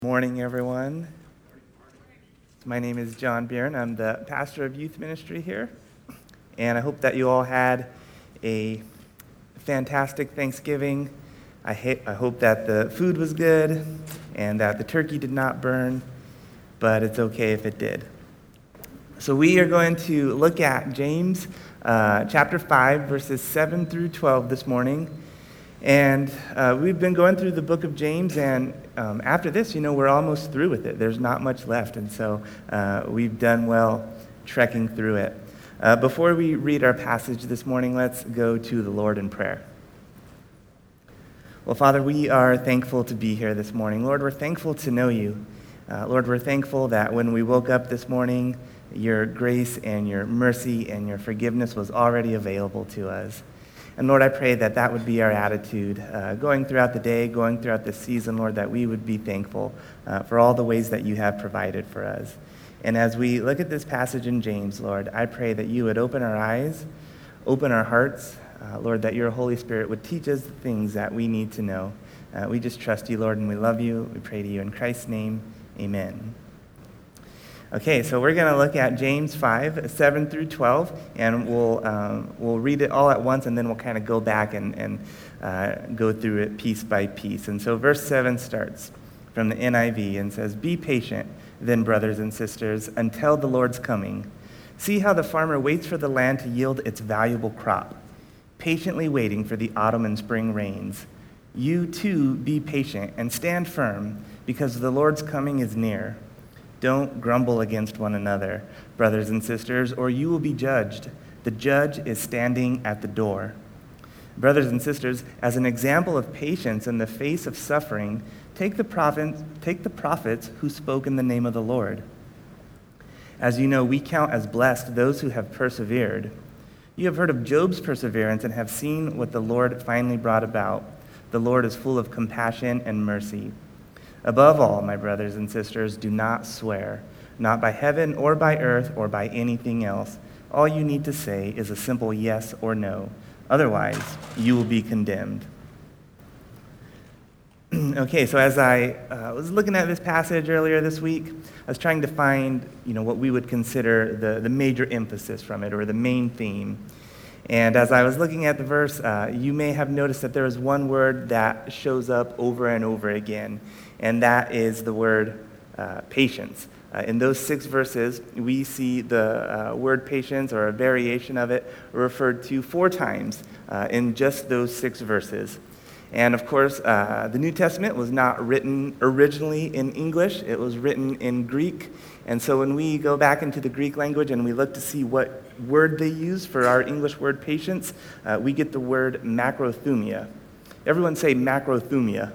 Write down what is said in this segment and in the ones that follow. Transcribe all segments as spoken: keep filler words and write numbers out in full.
Morning, everyone. My name is John Byrne. I'm the pastor of youth ministry here, and I hope that you all had a fantastic Thanksgiving. I, ha- I hope that the food was good and that the turkey did not burn, but it's okay if it did. So we are going to look at James uh, chapter five, verses seven through twelve this morning. And uh, we've been going through the book of James, and um, after this, you know, we're almost through with it. There's not much left, and so uh, we've done well trekking through it. Uh, before we read our passage this morning, let's go to the Lord in prayer. Well, Father, we are thankful to be here this morning. Lord, we're thankful to know you. Uh, Lord, we're thankful that when we woke up this morning, your grace and your mercy and your forgiveness was already available to us. And Lord, I pray that that would be our attitude uh, going throughout the day, going throughout this season, Lord, that we would be thankful uh, for all the ways that you have provided for us. And as we look at this passage in James, Lord, I pray that you would open our eyes, open our hearts, uh, Lord, that your Holy Spirit would teach us the things that we need to know. Uh, we just trust you, Lord, and we love you. We pray to you in Christ's name, amen. Okay, so we're going to look at James five, seven through twelve, and we'll um, we'll read it all at once, and then we'll kind of go back and, and uh, go through it piece by piece. And so verse seven starts from the N I V and says, "Be patient, then, brothers and sisters, until the Lord's coming. See how the farmer waits for the land to yield its valuable crop, patiently waiting for the autumn and spring rains. You, too, be patient and stand firm, because the Lord's coming is near. Don't grumble against one another, brothers and sisters, or you will be judged. The judge is standing at the door. Brothers and sisters, as an example of patience in the face of suffering, take the prophets, take the prophets who spoke in the name of the Lord. As you know, we count as blessed those who have persevered. You have heard of Job's perseverance and have seen what the Lord finally brought about. The Lord is full of compassion and mercy. Above all, my brothers and sisters, do not swear, not by heaven or by earth or by anything else. All you need to say is a simple yes or no. Otherwise, you will be condemned." Okay, so as I uh, was looking at this passage earlier this week, I was trying to find, you know, what we would consider the, the major emphasis from it, or the main theme. And as I was looking at the verse, uh, you may have noticed that there is one word that shows up over and over again, and that is the word uh, patience. Uh, in those six verses, we see the uh, word patience, or a variation of it, referred to four times uh, in just those six verses. And of course, uh, the New Testament was not written originally in English. It was written in Greek. And so when we go back into the Greek language and we look to see what word they use for our English word patience, uh, we get the word macrothumia. Everyone say macrothumia.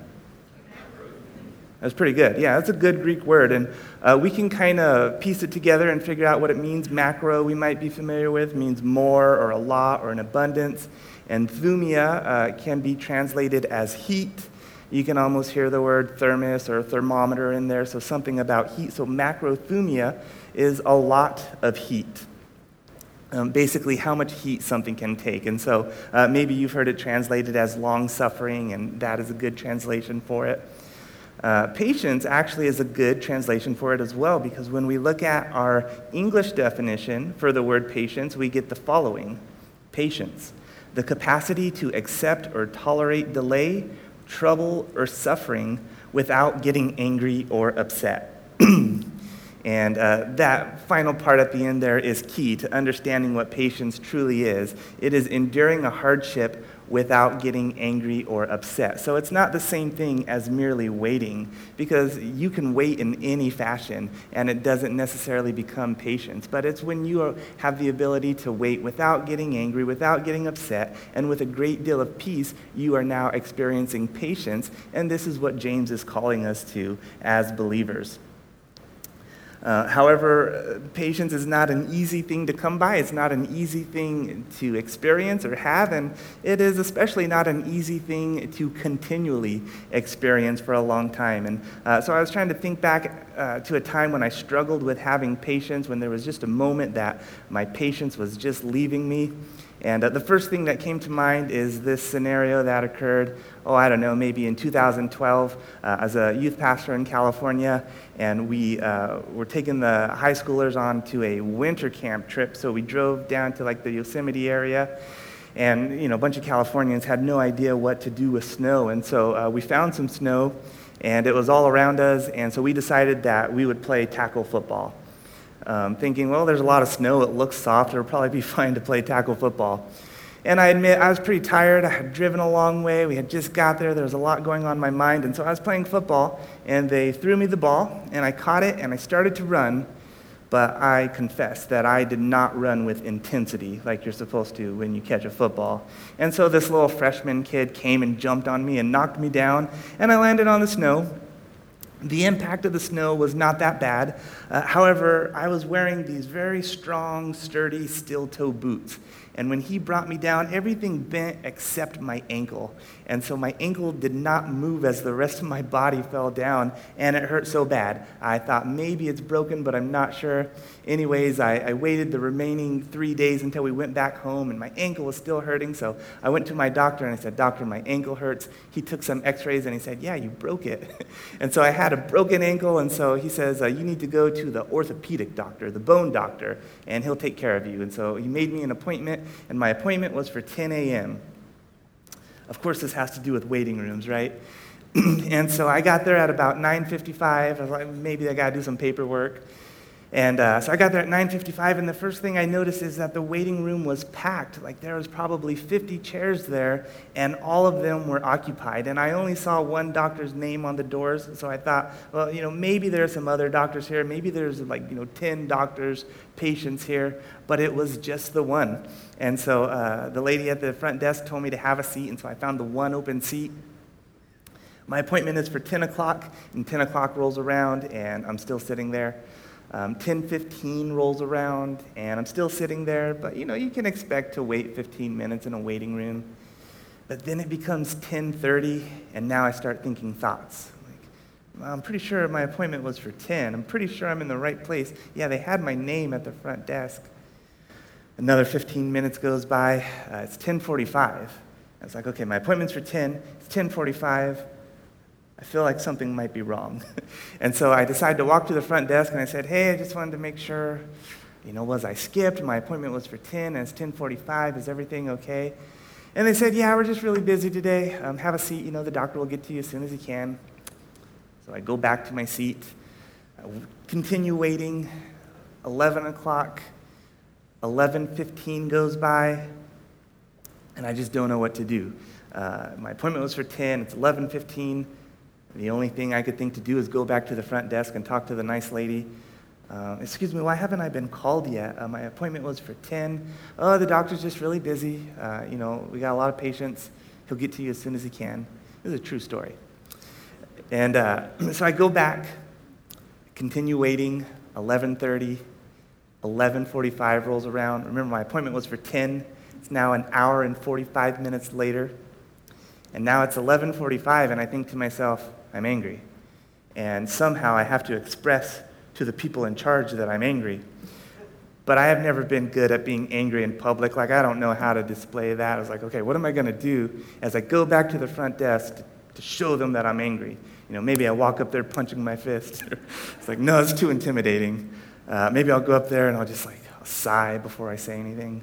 That's pretty good. Yeah, that's a good Greek word. And uh, we can kind of piece it together and figure out what it means. Macro, we might be familiar with, means more or a lot or an abundance. And thumia uh, can be translated as heat. You can almost hear the word thermos or thermometer in there, so something about heat. So macrothumia is a lot of heat. Um, basically, how much heat something can take. And so uh, maybe you've heard it translated as long-suffering, and that is a good translation for it. Uh, patience actually is a good translation for it as well, because when we look at our English definition for the word patience, we get the following. Patience: the capacity to accept or tolerate delay, trouble, or suffering without getting angry or upset. And uh, that final part at the end there is key to understanding what patience truly is. It is enduring a hardship without getting angry or upset. So it's not the same thing as merely waiting, because you can wait in any fashion and it doesn't necessarily become patience. But it's when you have the ability to wait without getting angry, without getting upset, and with a great deal of peace, you are now experiencing patience. And this is what James is calling us to as believers. Uh, however, patience is not an easy thing to come by. It's not an easy thing to experience or have, and it is especially not an easy thing to continually experience for a long time. And uh, so I was trying to think back uh, to a time when I struggled with having patience, when there was just a moment that my patience was just leaving me. And uh, the first thing that came to mind is this scenario that occurred, oh, I don't know, maybe in two thousand twelve uh, as a youth pastor in California, and we uh, were taking the high schoolers on to a winter camp trip. So we drove down to like the Yosemite area, and you know, a bunch of Californians had no idea what to do with snow, and so uh, we found some snow, and it was all around us, and so we decided that we would play tackle football. Um, thinking, well, there's a lot of snow, it looks soft, it'll probably be fine to play tackle football. And I admit, I was pretty tired, I had driven a long way, we had just got there, there was a lot going on in my mind, and so I was playing football, and they threw me the ball, and I caught it, and I started to run, but I confess that I did not run with intensity like you're supposed to when you catch a football. And so this little freshman kid came and jumped on me and knocked me down, and I landed on the snow. The impact of the snow was not that bad. Uh, however, I was wearing these very strong, sturdy, steel-toe boots. And when he brought me down, everything bent except my ankle. And so my ankle did not move as the rest of my body fell down, and it hurt so bad. I thought maybe it's broken, but I'm not sure. Anyways, I, I waited the remaining three days until we went back home, and my ankle was still hurting. So I went to my doctor, and I said, "Doctor, my ankle hurts." He took some x-rays, and he said, "Yeah, you broke it." And so I had a broken ankle, and so he says, uh, "You need to go to the orthopedic doctor, the bone doctor, and he'll take care of you." And so he made me an appointment, and my appointment was for ten a.m. Of course, this has to do with waiting rooms, right? And so I got there at about nine fifty-five. I was like, maybe I got to do some paperwork. And uh, so I got there at nine fifty-five, and the first thing I noticed is that the waiting room was packed. Like there was probably fifty chairs there, and all of them were occupied. And I only saw one doctor's name on the doors, so I thought, well, you know, maybe there's some other doctors here. Maybe there's like, you know, ten doctors, patients here, but it was just the one. And so uh, the lady at the front desk told me to have a seat, and so I found the one open seat. My appointment is for ten o'clock, and ten o'clock rolls around, and I'm still sitting there. Um, ten fifteen rolls around, and I'm still sitting there, but you know, you can expect to wait fifteen minutes in a waiting room. But then it becomes ten thirty, and now I start thinking thoughts. Like, well, I'm pretty sure my appointment was for ten. I'm pretty sure I'm in the right place. Yeah, they had my name at the front desk. Another fifteen minutes goes by. Uh, it's ten forty-five. I was like, okay, my appointment's for ten. It's ten forty-five. I feel like something might be wrong. And so I decided to walk to the front desk, and I said, hey, I just wanted to make sure, you know, was I skipped? My appointment was for ten, and it's ten forty-five. Is everything okay? And they said, yeah, we're just really busy today. Um, have a seat. You know, the doctor will get to you as soon as he can. So I go back to my seat. I continue waiting. eleven o'clock. eleven fifteen goes by, and I just don't know what to do. Uh, my appointment was for ten. It's eleven fifteen. The only thing I could think to do is go back to the front desk and talk to the nice lady. Uh, excuse me, why haven't I been called yet? Uh, my appointment was for ten. Oh, the doctor's just really busy. Uh, you know, we got a lot of patients. He'll get to you as soon as he can. This is a true story. And uh, so I go back, continue waiting. eleven thirty, eleven forty-five rolls around. Remember, my appointment was for ten. It's now an hour and forty-five minutes later. And now it's eleven forty-five, and I think to myself, I'm angry. And somehow I have to express to the people in charge that I'm angry. But I have never been good at being angry in public. Like, I don't know how to display that. I was like, okay, what am I going to do as I go back to the front desk to, to show them that I'm angry? You know, maybe I walk up there punching my fist. It's like, no, it's too intimidating. Uh, maybe I'll go up there and I'll just like I'll sigh before I say anything.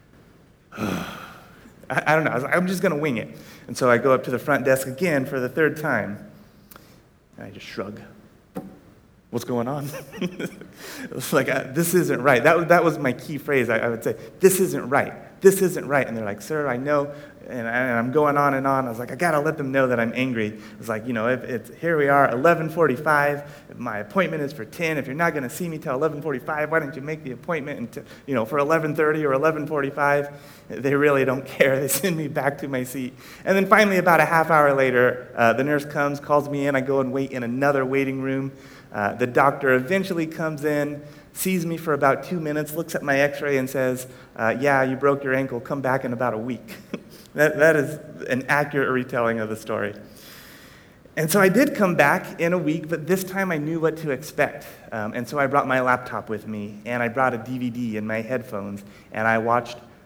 I, I don't know. I was like, I'm just going to wing it. And so I go up to the front desk again for the third time. And I just shrug. What's going on? It was like, uh, this isn't right. That, that was my key phrase. I, I would say, this isn't right. This isn't right. And they're like, sir, I know. And, I, and I'm going on and on. I was like, I got to let them know that I'm angry. I was like, you know, if it's, here we are, eleven forty-five. My appointment is for ten. If you're not going to see me till eleven forty-five, why don't you make the appointment until, you know, for eleven thirty or eleven forty-five? They really don't care. They send me back to my seat. And then finally, about a half hour later, uh, the nurse comes, calls me in. I go and wait in another waiting room. Uh, the doctor eventually comes in, sees me for about two minutes, looks at my x-ray and says, uh, yeah, you broke your ankle. Come back in about a week. that, that is an accurate retelling of the story. And so I did come back in a week, but this time I knew what to expect. Um, and so I brought my laptop with me, and I brought a D V D and my headphones, and I watched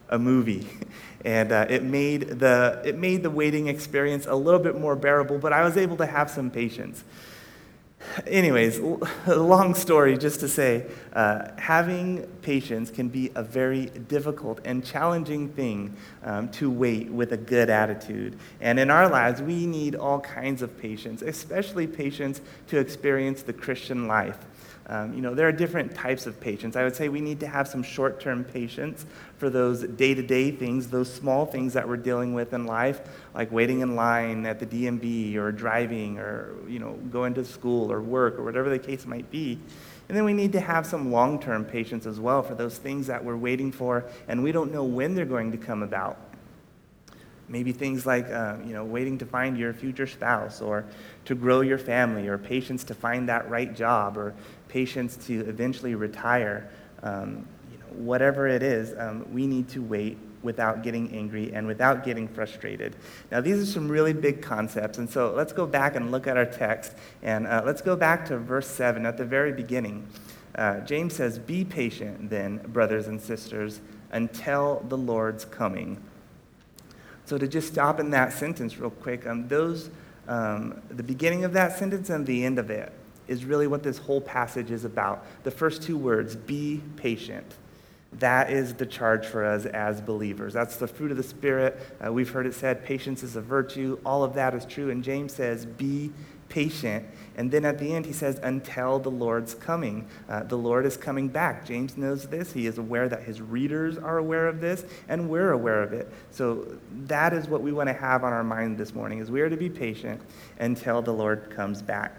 a movie. And uh, it made the it made the waiting experience a little bit more bearable, but I was able to have some patience. Anyways, long story just to say, uh, having patience can be a very difficult and challenging thing um, to wait with a good attitude. And in our lives, we need all kinds of patience, especially patience to experience the Christian life. Um, you know, there are different types of patience. I would say we need to have some short-term patience for those day-to-day things, those small things that we're dealing with in life, like waiting in line at the D M V or driving or, you know, going to school or work or whatever the case might be. And then we need to have some long-term patience as well for those things that we're waiting for and we don't know when they're going to come about. Maybe things like, uh, you know, waiting to find your future spouse or to grow your family or patience to find that right job or patience to eventually retire. Um, you know, whatever it is, um, we need to wait without getting angry and without getting frustrated. Now, these are some really big concepts, and so let's go back and look at our text. And uh, let's go back to verse seven at the very beginning. Uh, James says, "Be patient then, brothers and sisters, until the Lord's coming." So to just stop in that sentence real quick, um, those, um, the beginning of that sentence and the end of it is really what this whole passage is about. The first two words, be patient. That is the charge for us as believers. That's the fruit of the Spirit. Uh, we've heard it said, patience is a virtue. All of that is true. And James says, be patient. And then at the end, he says, until the Lord's coming. Uh, the Lord is coming back. James knows this. He is aware that his readers are aware of this, and we're aware of it. So that is what we want to have on our mind this morning, is we are to be patient until the Lord comes back.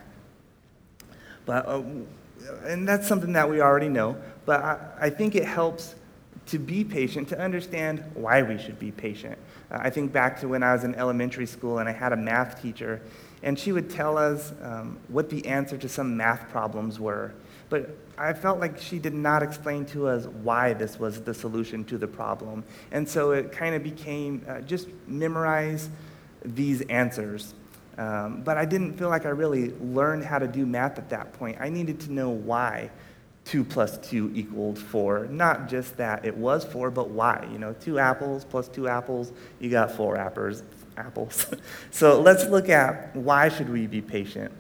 But, uh, and that's something that we already know, but I, I think it helps to be patient, to understand why we should be patient. Uh, I think back to when I was in elementary school and I had a math teacher, and she would tell us um, what the answer to some math problems were. But I felt like she did not explain to us why this was the solution to the problem. And so it kind of became uh, just memorize these answers. Um, but I didn't feel like I really learned how to do math at that point. I needed to know why two plus two equaled four. Not just that it was four, but why. You know, two apples plus two apples, you got four apples. apples. So let's look at why should we be patient.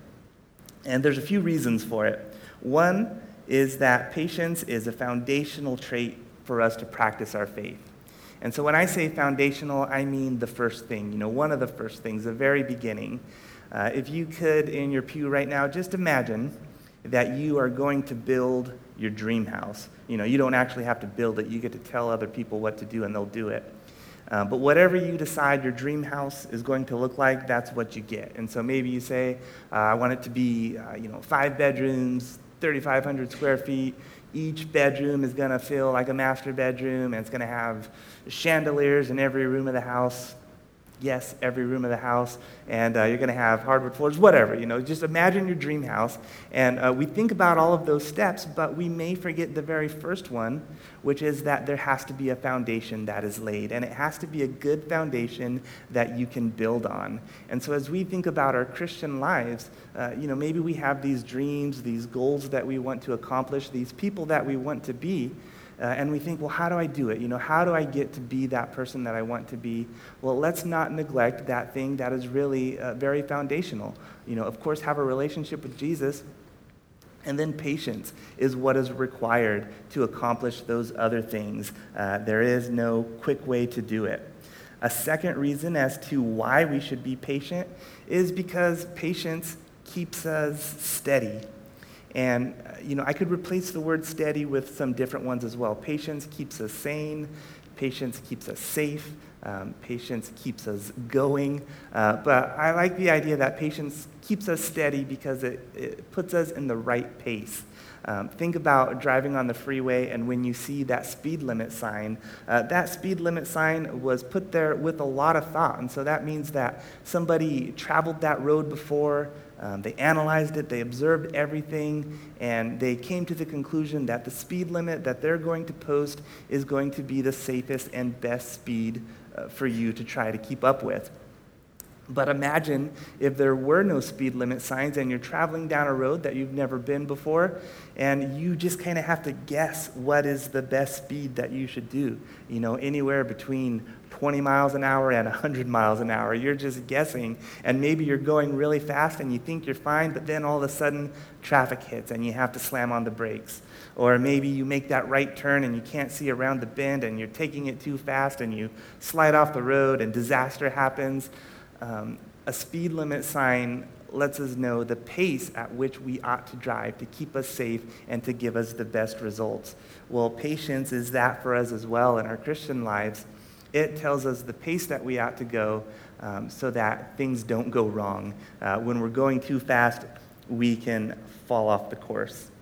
And there's a few reasons for it. One is that patience is a foundational trait for us to practice our faith. And so when I say foundational, I mean the first thing, you know, one of the first things, the very beginning. Uh, if you could, in your pew right now, just imagine that you are going to build your dream house. You know, you don't actually have to build it. You get to tell other people what to do, and they'll do it. Uh, but whatever you decide your dream house is going to look like, that's what you get. And so maybe you say, uh, I want it to be, uh, you know, five bedrooms, thirty-five hundred square feet. Each bedroom is going to feel like a master bedroom, and it's going to have chandeliers in every room of the house. Yes, every room of the house, and uh, you're going to have hardwood floors, whatever, you know, just imagine your dream house. And uh, we think about all of those steps, but we may forget the very first one, which is that there has to be a foundation that is laid, and it has to be a good foundation that you can build on. And so as we think about our Christian lives, uh, you know, maybe we have these dreams, these goals that we want to accomplish, these people that we want to be, Uh, and we think, well, how do I do it? You know, how do I get to be that person that I want to be? Well, let's not neglect that thing that is really uh, very foundational. You know, of course, have a relationship with Jesus, and then patience is what is required to accomplish those other things. Uh, there is no quick way to do it. A second reason as to why we should be patient is because patience keeps us steady. And, uh, you know, I could replace the word steady with some different ones as well. Patience keeps us sane. Patience keeps us safe. Um, patience keeps us going. Uh, but I like the idea that patience keeps us steady because it, it puts us in the right pace. Um, think about driving on the freeway, and when you see that speed limit sign, uh, that speed limit sign was put there with a lot of thought. And so that means that somebody traveled that road before. Um, they analyzed it, they observed everything, and they came to the conclusion that the speed limit that they're going to post is going to be the safest and best speed uh, for you to try to keep up with. But imagine if there were no speed limit signs and you're traveling down a road that you've never been before, and you just kind of have to guess what is the best speed that you should do. You know, anywhere between twenty miles an hour and one hundred miles an hour. You're just guessing, and maybe you're going really fast and you think you're fine, but then all of a sudden traffic hits and you have to slam on the brakes. Or maybe you make that right turn and you can't see around the bend and you're taking it too fast and you slide off the road and disaster happens. Um, a speed limit sign lets us know the pace at which we ought to drive to keep us safe and to give us the best results. Well, patience is that for us as well in our Christian lives. It tells us the pace that we ought to go um, so that things don't go wrong. Uh, when we're going too fast, we can fall off the course.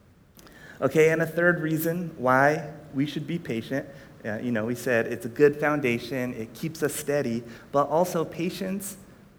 Okay, and a third reason why we should be patient. Uh, you know, we said it's a good foundation, it keeps us steady, but also patience,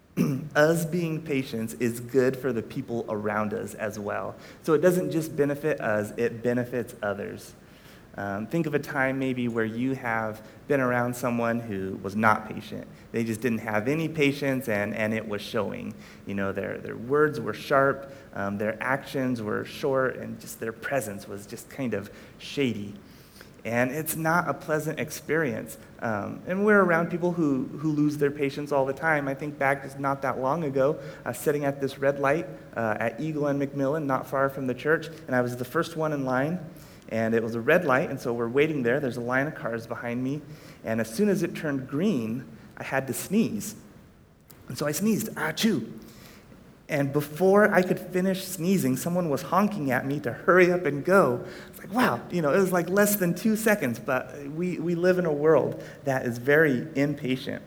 us being patient is good for the people around us as well. So it doesn't just benefit us, it benefits others. Um, think of a time maybe where you have been around someone who was not patient. They just didn't have any patience, and, and it was showing. You know, their, their words were sharp, um, their actions were short, and just their presence was just kind of shady. And it's not a pleasant experience. Um, and we're around people who, who lose their patience all the time. I think back just not that long ago, uh, sitting at this red light uh, at Eagle and McMillan, not far from the church, and I was the first one in line. And it was a red light, and so we're waiting there. There's a line of cars behind me. And as soon as it turned green, I had to sneeze. And so I sneezed, achoo. And before I could finish sneezing, someone was honking at me to hurry up and go. It's like, wow, you know, it was like less than two seconds, but we, we live in a world that is very impatient.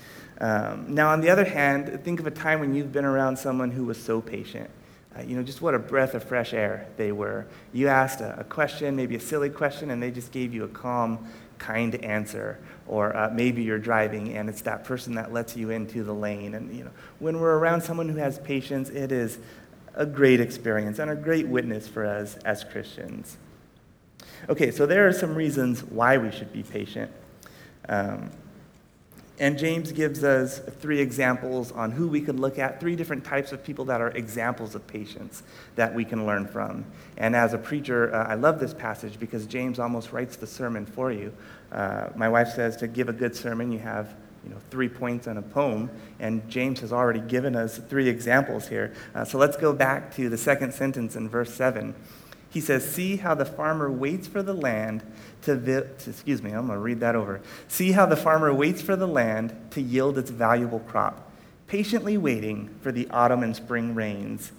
Um, now, on the other hand, think of a time when you've been around someone who was so patient. Uh, you know, just what a breath of fresh air they were. You asked a, a question, maybe a silly question, and they just gave you a calm, kind answer. Or uh, maybe you're driving, and it's that person that lets you into the lane. And, you know, when we're around someone who has patience, it is a great experience and a great witness for us as Christians. Okay, so there are some reasons why we should be patient. Um, And James gives us three examples on who we can look at, three different types of people that are examples of patience that we can learn from. And as a preacher, uh, I love this passage because James almost writes the sermon for you. Uh, my wife says to give a good sermon, you have you know, three points and a poem, and James has already given us three examples here. Uh, so let's go back to the second sentence in verse seven. He says, see how the farmer waits for the land to, vi- to excuse me, I'm going to read that over. See how the farmer waits for the land to yield its valuable crop, patiently waiting for the autumn and spring rains.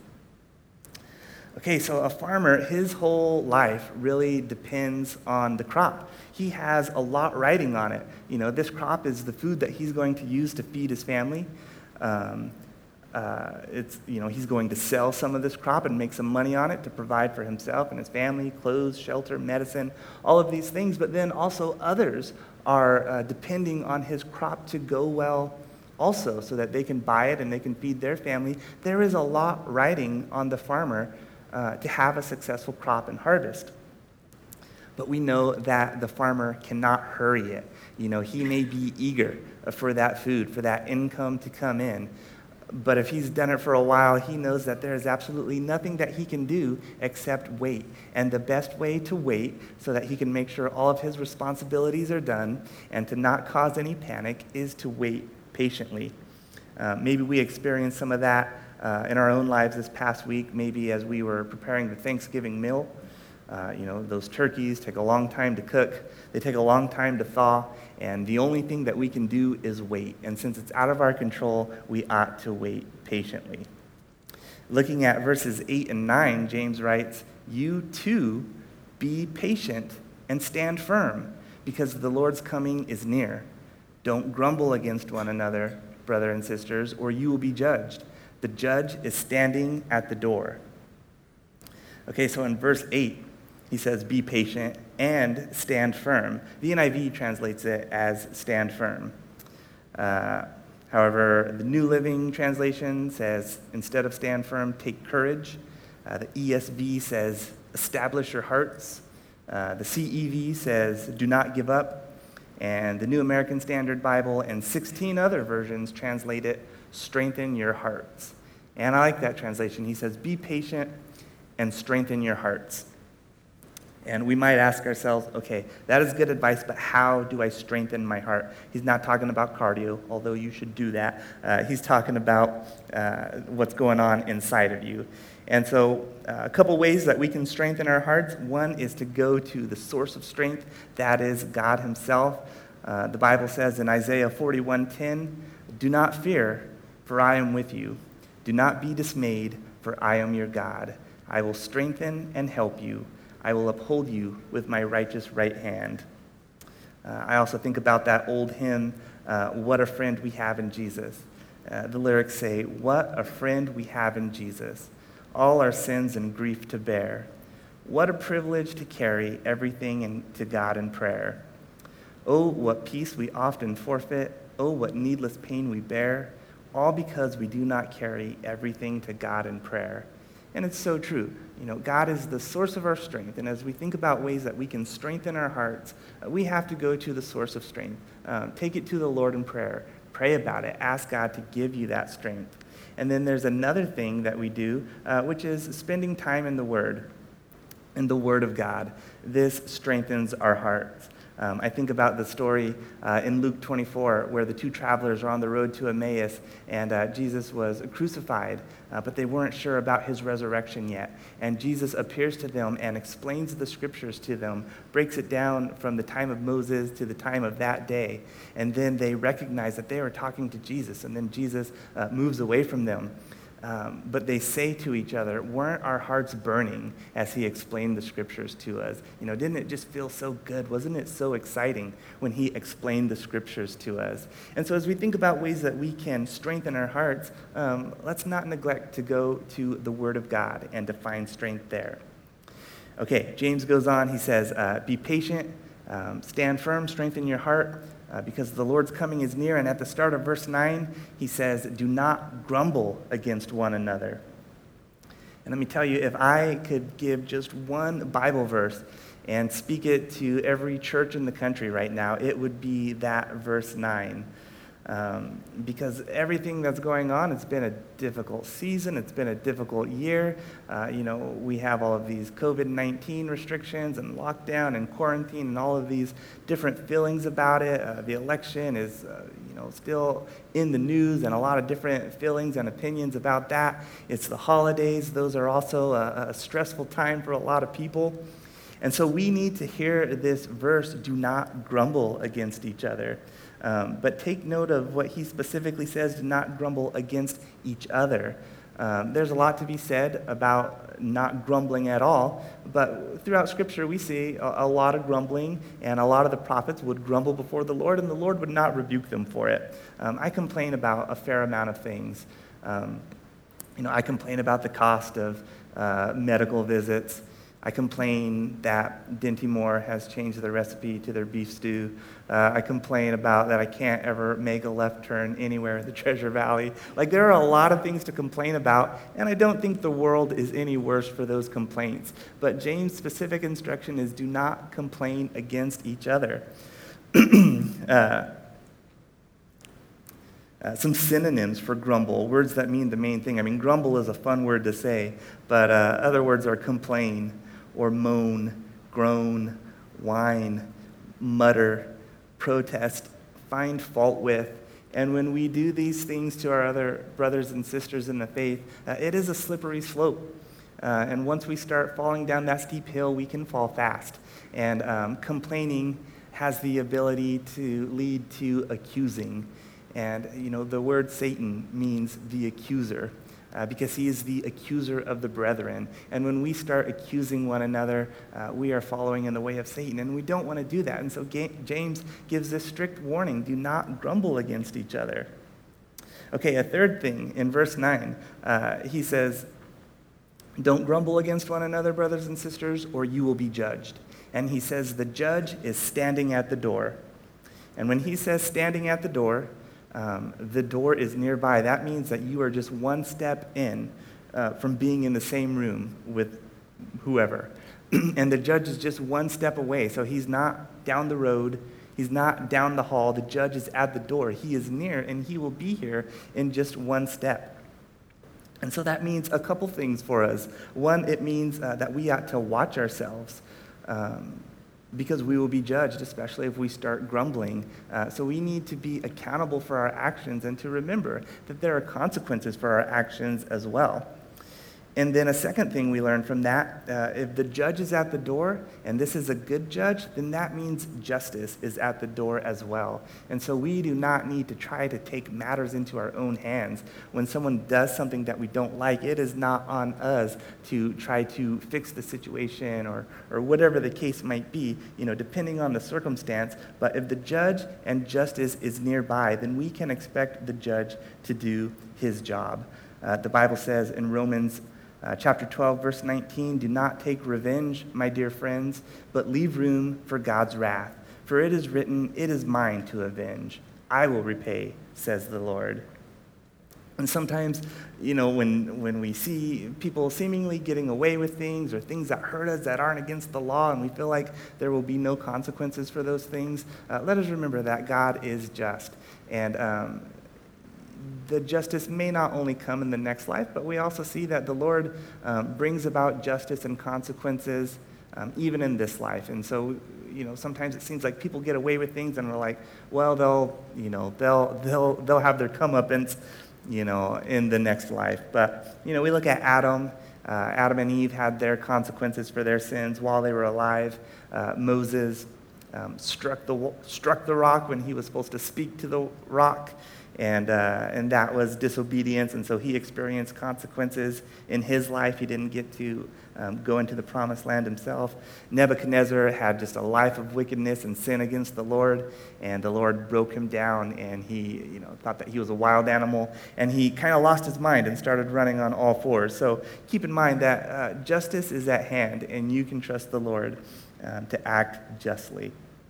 Okay, so a farmer, his whole life really depends on the crop. He has a lot riding on it. You know, this crop is the food that he's going to use to feed his family. Um, Uh, it's, you know, he's going to sell some of this crop and make some money on it to provide for himself and his family, clothes, shelter, medicine, all of these things. But then also others are uh, depending on his crop to go well also so that they can buy it and they can feed their family. There is a lot riding on the farmer uh, to have a successful crop and harvest. But we know that the farmer cannot hurry it. You know, he may be eager for that food, for that income to come in. But if he's done it for a while, he knows that there is absolutely nothing that he can do except wait. And the best way to wait so that he can make sure all of his responsibilities are done and to not cause any panic is to wait patiently. Uh, maybe we experienced some of that uh, in our own lives this past week, maybe as we were preparing the Thanksgiving meal. Uh, you know, those turkeys take a long time to cook. They take a long time to thaw. And the only thing that we can do is wait. And since it's out of our control, we ought to wait patiently. Looking at verses eight and nine, James writes, you too be patient and stand firm, because the Lord's coming is near. Don't grumble against one another, brother and sisters, or you will be judged. The judge is standing at the door. Okay, so in verse eight, he says, be patient and stand firm. The N I V translates it as stand firm. Uh, however, the New Living Translation says, instead of stand firm, take courage. Uh, the E S V says, establish your hearts. Uh, the C E V says, do not give up. And the New American Standard Bible and sixteen other versions translate it, strengthen your hearts. And I like that translation. He says, be patient and strengthen your hearts. And we might ask ourselves, okay, that is good advice, but how do I strengthen my heart? He's not talking about cardio, although you should do that. Uh, he's talking about uh, what's going on inside of you. And so uh, a couple ways that we can strengthen our hearts. One is to go to the source of strength, that is God himself. Uh, the Bible says in Isaiah forty-one ten, do not fear, for I am with you. Do not be dismayed, for I am your God. I will strengthen and help you. I will uphold you with my righteous right hand. Uh, I also think about that old hymn, uh, What a Friend We Have in Jesus. Uh, the lyrics say, what a friend we have in Jesus, all our sins and grief to bear. What a privilege to carry everything in, to God in prayer. Oh, what peace we often forfeit. Oh, what needless pain we bear, all because we do not carry everything to God in prayer. And it's so true. You know, God is the source of our strength. And as we think about ways that we can strengthen our hearts, uh, we have to go to the source of strength. Um, take it to the Lord in prayer. Pray about it. Ask God to give you that strength. And then there's another thing that we do, uh, which is spending time in the Word, in the Word of God. This strengthens our hearts. Um, I think about the story uh, in Luke twenty-four where the two travelers are on the road to Emmaus, and uh, Jesus was crucified, uh, but they weren't sure about his resurrection yet. And Jesus appears to them and explains the scriptures to them, breaks it down from the time of Moses to the time of that day. And then they recognize that they are talking to Jesus, and then Jesus uh, moves away from them. Um, but they say to each other, weren't our hearts burning as he explained the scriptures to us? You know, didn't it just feel so good? Wasn't it so exciting when he explained the scriptures to us? And so as we think about ways that we can strengthen our hearts, um, let's not neglect to go to the Word of God and to find strength there. Okay, James goes on. He says, uh, be patient, um, stand firm, strengthen your heart, Uh, because the Lord's coming is near. And at the start of verse nine, he says, do not grumble against one another. And let me tell you, if I could give just one Bible verse and speak it to every church in the country right now, it would be that verse nine. Um, because everything that's going on, it's been a difficult season, it's been a difficult year. Uh, you know, we have all of these covid nineteen restrictions and lockdown and quarantine and all of these different feelings about it. Uh, the election is, uh, you know, still in the news and a lot of different feelings and opinions about that. It's the holidays. Those are also a, a stressful time for a lot of people. And so we need to hear this verse, do not grumble against each other. Um, but take note of what he specifically says, do not grumble against each other. Um, there's a lot to be said about not grumbling at all, but throughout Scripture we see a, a lot of grumbling, and a lot of the prophets would grumble before the Lord, and the Lord would not rebuke them for it. Um, I complain about a fair amount of things. Um, you know, I complain about the cost of uh, medical visits. I complain that Dinty Moore has changed the recipe to their beef stew. Uh, I complain about that I can't ever make a left turn anywhere in the Treasure Valley. Like, there are a lot of things to complain about, and I don't think the world is any worse for those complaints. But James' specific instruction is do not complain against each other. uh, Uh, some synonyms for grumble, words that mean the main thing. I mean, grumble is a fun word to say, but uh, other words are complain or moan, groan, whine, mutter, protest, find fault with. And when we do these things to our other brothers and sisters in the faith, uh, it is a slippery slope. Uh, and once we start falling down that steep hill, we can fall fast. And um, complaining has the ability to lead to accusing. And, you know, the word Satan means the accuser, uh, because he is the accuser of the brethren. And when we start accusing one another, uh, we are following in the way of Satan, and we don't want to do that. And so Ga- James gives this strict warning, do not grumble against each other. Okay, a third thing, in verse nine, uh, he says, don't grumble against one another, brothers and sisters, or you will be judged. And he says the judge is standing at the door. And when he says standing at the door, Um, the door is nearby. That means that you are just one step in uh, from being in the same room with whoever. And the judge is just one step away. So he's not down the road. He's not down the hall. The judge is at the door. He is near, and he will be here in just one step. And so that means a couple things for us. One, it means uh, that we ought to watch ourselves um, because we will be judged, especially if we start grumbling. Uh, so we need to be accountable for our actions and to remember that there are consequences for our actions as well. And then a second thing we learn from that, uh, if the judge is at the door, and this is a good judge, then that means justice is at the door as well. And so we do not need to try to take matters into our own hands. When someone does something that we don't like, it is not on us to try to fix the situation or, or whatever the case might be, you know, depending on the circumstance. But if the judge and justice is nearby, then we can expect the judge to do his job. Uh, the Bible says in Romans Uh, chapter twelve, verse nineteen, "Do not take revenge, my dear friends, but leave room for God's wrath. For it is written, 'It is mine to avenge. I will repay,' says the Lord." And sometimes, you know, when, when we see people seemingly getting away with things or things that hurt us that aren't against the law and we feel like there will be no consequences for those things, uh, let us remember that God is just. And um, the justice may not only come in the next life, but we also see that the Lord um, brings about justice and consequences um, even in this life. And so, you know, sometimes it seems like people get away with things, and we're like, well, they'll, you know, they'll they'll they'll have their comeuppance, you know, in the next life. But you know, we look at Adam. Uh, Adam and Eve had their consequences for their sins while they were alive. Uh, Moses um, struck the struck the rock when he was supposed to speak to the rock. And uh, and that was disobedience, and so he experienced consequences in his life. He didn't get to um, go into the promised land himself. Nebuchadnezzar had just a life of wickedness and sin against the Lord, and the Lord broke him down, and he, you know, thought that he was a wild animal, and he kind of lost his mind and started running on all fours. So keep in mind that uh, justice is at hand, and you can trust the Lord um, to act justly.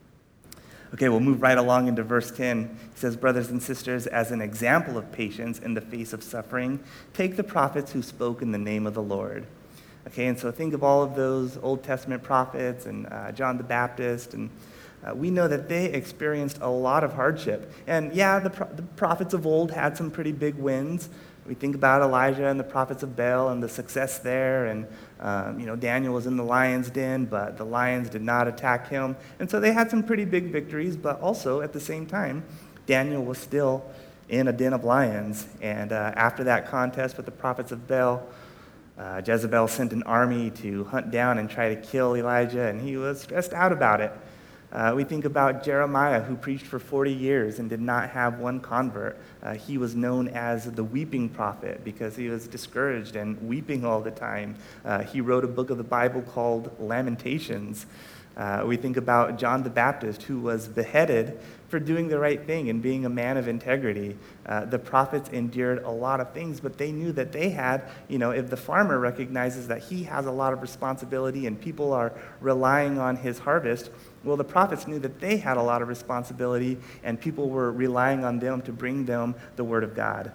Okay, we'll move right along into verse ten. He says, "Brothers and sisters, as an example of patience in the face of suffering, take the prophets who spoke in the name of the Lord." Okay, and so think of all of those Old Testament prophets and uh, John the Baptist, and uh, we know that they experienced a lot of hardship. And yeah, the, pro- the prophets of old had some pretty big wins. We think about Elijah and the prophets of Baal and the success there, and um, you know, Daniel was in the lion's den, but the lions did not attack him. And so they had some pretty big victories, but also at the same time, Daniel was still in a den of lions. And uh, after that contest with the prophets of Baal, uh, Jezebel sent an army to hunt down and try to kill Elijah, and he was stressed out about it. Uh, we think about Jeremiah, who preached for forty years and did not have one convert. Uh, he was known as the weeping prophet because he was discouraged and weeping all the time. Uh, he wrote a book of the Bible called Lamentations. Uh, we think about John the Baptist, who was beheaded for doing the right thing and being a man of integrity. Uh, the prophets endured a lot of things, but they knew that they had, you know, if the farmer recognizes that he has a lot of responsibility and people are relying on his harvest, well, the prophets knew that they had a lot of responsibility and people were relying on them to bring them the word of God.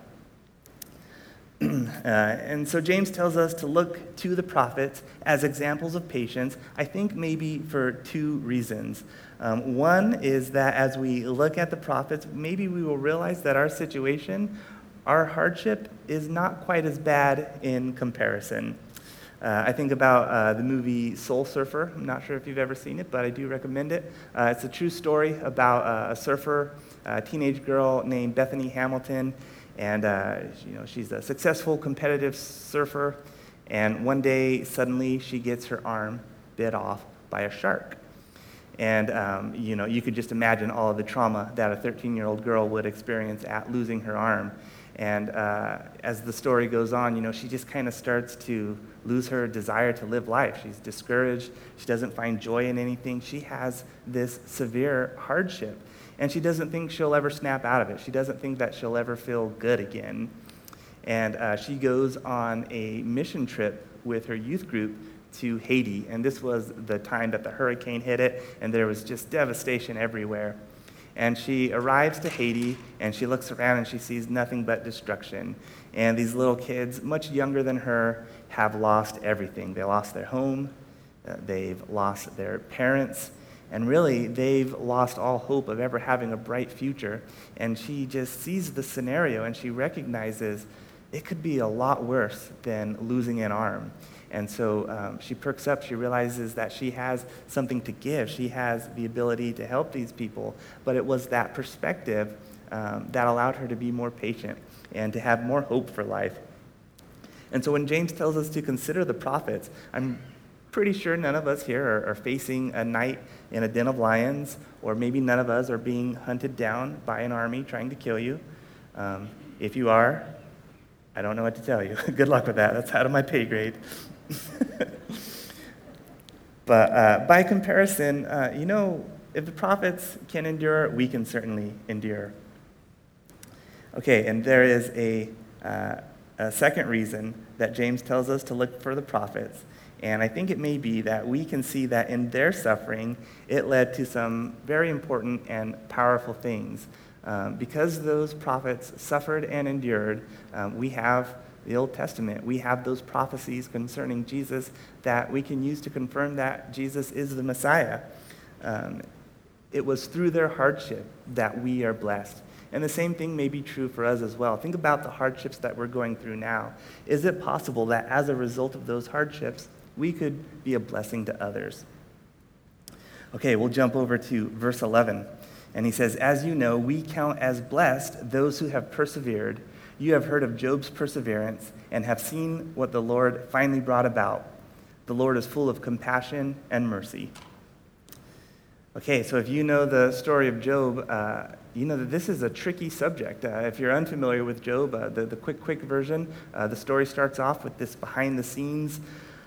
Uh, and so James tells us to look to the prophets as examples of patience, I think maybe for two reasons. Um, one is that as we look at the prophets, maybe we will realize that our situation, our hardship, is not quite as bad in comparison. Uh, I think about uh, the movie Soul Surfer. I'm not sure if you've ever seen it, but I do recommend it. Uh, it's a true story about uh, a surfer, a teenage girl named Bethany Hamilton. And uh, you know, she's a successful competitive surfer, and one day suddenly she gets her arm bit off by a shark. And um, you know, you could just imagine all of the trauma that a thirteen-year-old girl would experience at losing her arm. And uh, as the story goes on, you know, she just kind of starts to lose her desire to live life. She's discouraged. She doesn't find joy in anything. She has this severe hardship. And she doesn't think she'll ever snap out of it. She doesn't think that she'll ever feel good again. And uh, she goes on a mission trip with her youth group to Haiti. And this was the time that the hurricane hit it, and there was just devastation everywhere. And she arrives to Haiti, and she looks around, and she sees nothing but destruction. And these little kids, much younger than her, have lost everything. They lost their home. Uh, they've lost their parents. And really, they've lost all hope of ever having a bright future. And she just sees the scenario and she recognizes it could be a lot worse than losing an arm. And so um, she perks up. She realizes that she has something to give. She has the ability to help these people. But it was that perspective um, that allowed her to be more patient and to have more hope for life. And so when James tells us to consider the prophets, I'm pretty sure none of us here are, are facing a night in a den of lions, or maybe none of us are being hunted down by an army trying to kill you. Um, if you are, I don't know what to tell you. Good luck with that. That's out of my pay grade. But uh, by comparison, uh, you know, if the prophets can endure, we can certainly endure. Okay, and there is a, uh, a second reason that James tells us to look for the prophets. And I think it may be that we can see that in their suffering, it led to some very important and powerful things. Um, because those prophets suffered and endured, um, we have the Old Testament. We have those prophecies concerning Jesus that we can use to confirm that Jesus is the Messiah. Um, it was through their hardship that we are blessed. And the same thing may be true for us as well. Think about the hardships that we're going through now. Is it possible that as a result of those hardships, we could be a blessing to others? Okay, we'll jump over to verse eleven. And he says, "As you know, we count as blessed those who have persevered. You have heard of Job's perseverance and have seen what the Lord finally brought about. The Lord is full of compassion and mercy." Okay, so if you know the story of Job, uh, you know that this is a tricky subject. Uh, if you're unfamiliar with Job, uh, the, the quick, quick version, uh, the story starts off with this behind-the-scenes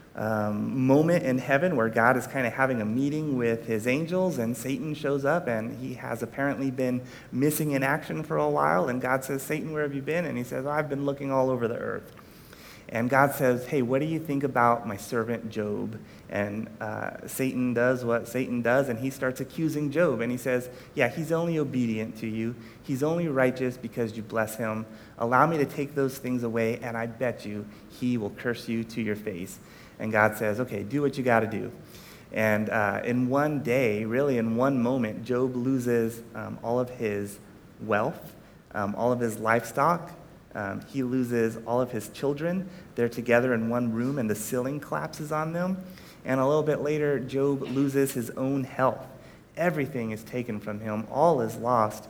um, moment in heaven where God is kind of having a meeting with his angels, and Satan shows up, and he has apparently been missing in action for a while, and God says, "Satan, where have you been?" And he says, "Oh, I've been looking all over the earth." And God says, "Hey, what do you think about my servant Job?" And uh, Satan does what Satan does, and he starts accusing Job. And he says, "Yeah, he's only obedient to you. He's only righteous because you bless him. Allow me to take those things away, and I bet you he will curse you to your face." And God says, "Okay, do what you got to do." And uh, in one day, really in one moment, Job loses um, all of his wealth, um, all of his livestock. Um, he loses all of his children. They're together in one room, and the ceiling collapses on them. And a little bit later, Job loses his own health. Everything is taken from him. All is lost,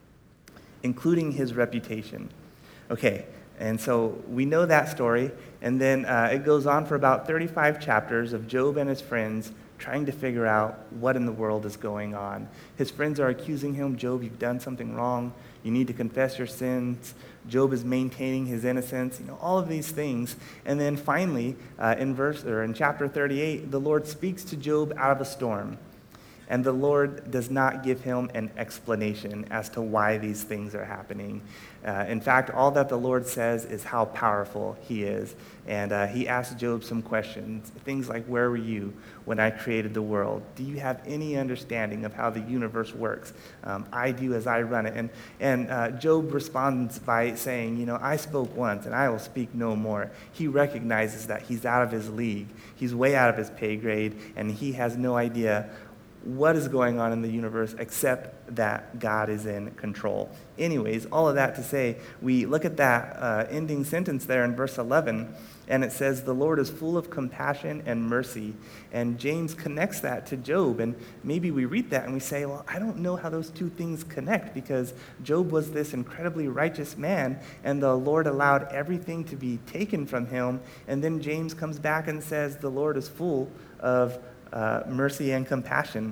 including his reputation. Okay, and so we know that story. And then uh, it goes on for about thirty-five chapters of Job and his friends trying to figure out what in the world is going on. His friends are accusing him, "Job, you've done something wrong. You need to confess your sins." Job is maintaining his innocence, you know, all of these things. And then finally, uh, in verse or in chapter thirty-eight, the Lord speaks to Job out of a storm. And the Lord does not give him an explanation as to why these things are happening. Uh, in fact, all that the Lord says is how powerful he is. And uh, he asks Job some questions, things like, "Where were you when I created the world? Do you have any understanding of how the universe works? Um, I do as I run it." And, and uh, Job responds by saying, you know, "I spoke once and I will speak no more." He recognizes that he's out of his league. He's way out of his pay grade, and he has no idea what is going on in the universe except that God is in control. Anyways, all of that to say, we look at that uh, ending sentence there in verse eleven, and it says, "The Lord is full of compassion and mercy." And James connects that to Job, and maybe we read that and we say, well, I don't know how those two things connect, because Job was this incredibly righteous man, and the Lord allowed everything to be taken from him, and then James comes back and says, the Lord is full of Uh, mercy and compassion.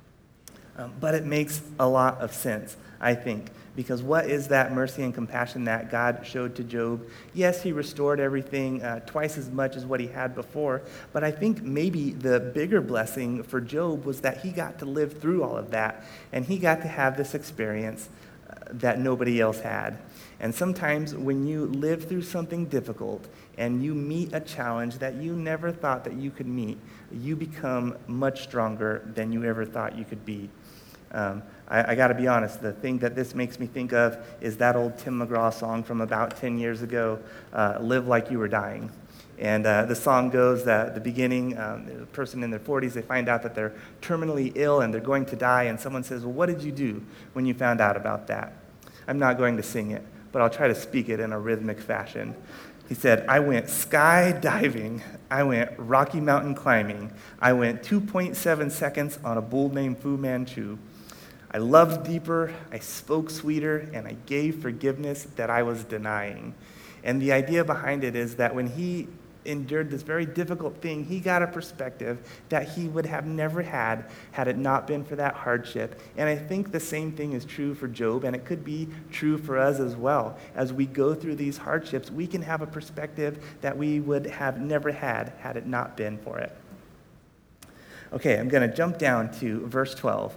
Um, but it makes a lot of sense, I think, because what is that mercy and compassion that God showed to Job? Yes, he restored everything uh, twice as much as what he had before, but I think maybe the bigger blessing for Job was that he got to live through all of that, and he got to have this experience uh, that nobody else had. And sometimes when you live through something difficult and you meet a challenge that you never thought that you could meet, you become much stronger than you ever thought you could be. Um, I, I got to be honest, the thing that this makes me think of is that old Tim McGraw song from about ten years ago, uh, "Live Like You Were Dying." And uh, the song goes that at the beginning, um, there's a person in their forties, they find out that they're terminally ill and they're going to die, and someone says, well, what did you do when you found out about that? I'm not going to sing it, but I'll try to speak it in a rhythmic fashion. He said, I went skydiving, I went Rocky Mountain climbing, I went two point seven seconds on a bull named Fu Manchu. I loved deeper, I spoke sweeter, and I gave forgiveness that I was denying. And the idea behind it is that when he endured this very difficult thing, he got a perspective that he would have never had had it not been for that hardship. And I think the same thing is true for Job, and it could be true for us as well. As we go through these hardships, we can have a perspective that we would have never had had it not been for it. Okay, I'm going to jump down to verse twelve.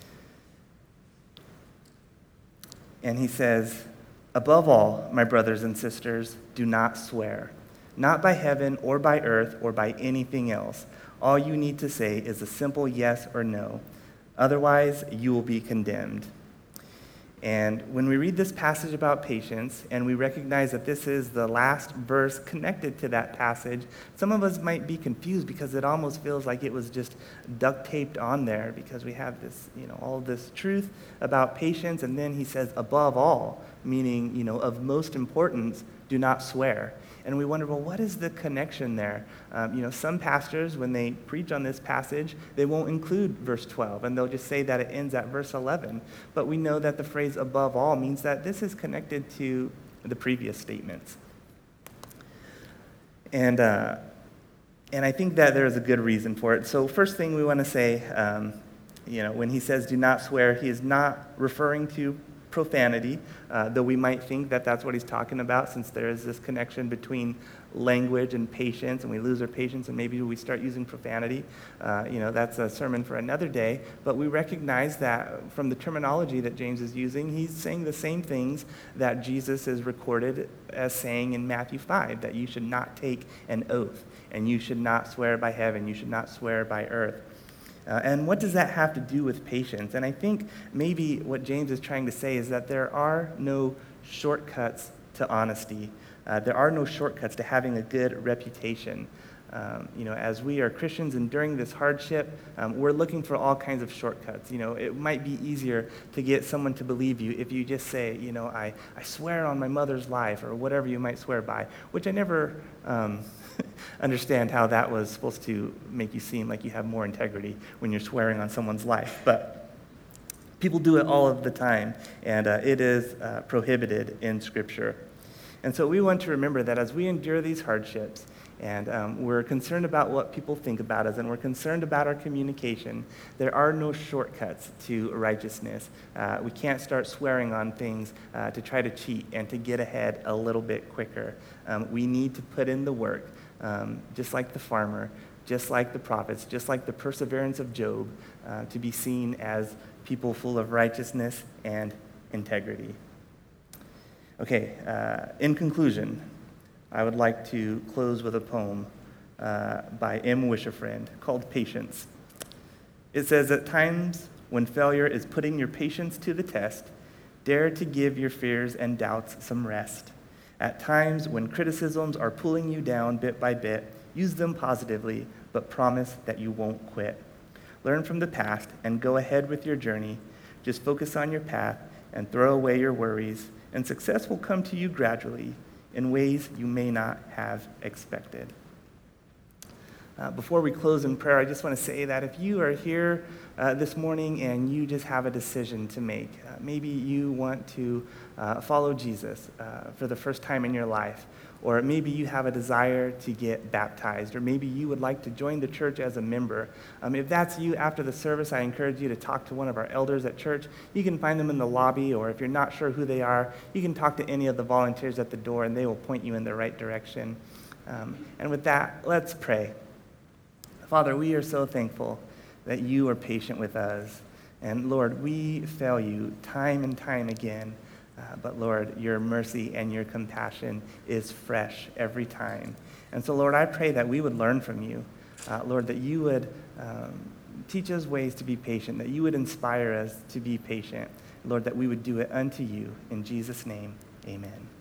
And he says, above all, my brothers and sisters, do not swear. Not by heaven or by earth or by anything else. All you need to say is a simple yes or no. Otherwise, you will be condemned. And when we read this passage about patience, and we recognize that this is the last verse connected to that passage, some of us might be confused because it almost feels like it was just duct taped on there, because we have this, you know, all this truth about patience, and then he says, above all, meaning, you know, of most importance, do not swear. And we wonder, well, what is the connection there? Um, you know, some pastors, when they preach on this passage, they won't include verse twelve, and they'll just say that it ends at verse eleven. But we know that the phrase above all means that this is connected to the previous statements. And uh, and I think that there is a good reason for it. So first thing we want to say, um, you know, when he says do not swear, he is not referring to profanity, uh, though we might think that that's what he's talking about, since there is this connection between language and patience, and we lose our patience and maybe we start using profanity. Uh, you know, that's a sermon for another day, but we recognize that from the terminology that James is using, he's saying the same things that Jesus is recorded as saying in Matthew five, that you should not take an oath, and you should not swear by heaven, you should not swear by earth. Uh, and what does that have to do with patience? And I think maybe what James is trying to say is that there are no shortcuts to honesty. Uh, there are no shortcuts to having a good reputation. Um, you know, as we are Christians and during this hardship, um, we're looking for all kinds of shortcuts. You know, it might be easier to get someone to believe you if you just say, you know, I, I swear on my mother's life, or whatever you might swear by, which I never um, understand how that was supposed to make you seem like you have more integrity when you're swearing on someone's life. But people do it all of the time, and uh, it is uh, prohibited in Scripture. And so we want to remember that as we endure these hardships, and um, we're concerned about what people think about us, and we're concerned about our communication, there are no shortcuts to righteousness. Uh, we can't start swearing on things uh, to try to cheat and to get ahead a little bit quicker. Um, we need to put in the work, um, just like the farmer, just like the prophets, just like the perseverance of Job, uh, to be seen as people full of righteousness and integrity. Okay, uh, in conclusion, I would like to close with a poem uh, by M. Wisherfriend called Patience. It says, at times when failure is putting your patience to the test, dare to give your fears and doubts some rest. At times when criticisms are pulling you down bit by bit, use them positively, but promise that you won't quit. Learn from the past and go ahead with your journey. Just focus on your path and throw away your worries, and success will come to you gradually in ways you may not have expected. Uh, before we close in prayer, I just want to say that if you are here uh, this morning and you just have a decision to make, uh, maybe you want to uh, follow Jesus uh, for the first time in your life, or maybe you have a desire to get baptized, or maybe you would like to join the church as a member. Um, if that's you, after the service, I encourage you to talk to one of our elders at church. You can find them in the lobby, or if you're not sure who they are, you can talk to any of the volunteers at the door, and they will point you in the right direction. Um, and with that, let's pray. Father, we are so thankful that you are patient with us. And Lord, we fail you time and time again. Uh, but Lord, your mercy and your compassion is fresh every time. And so, Lord, I pray that we would learn from you. Uh, Lord, that you would um, teach us ways to be patient, that you would inspire us to be patient. Lord, that we would do it unto you. In Jesus' name, amen.